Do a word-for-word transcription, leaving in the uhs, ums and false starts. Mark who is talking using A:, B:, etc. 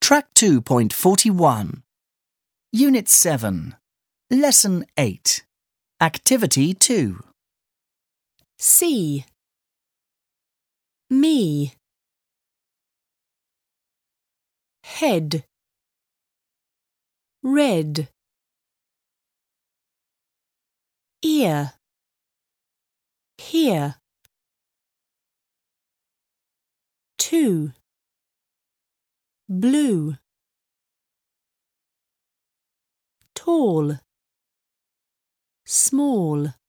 A: Track two point forty-one. Unit seven. Lesson eight. Activity two.
B: See, me, head, red, ear, here, two, blue, tall, small.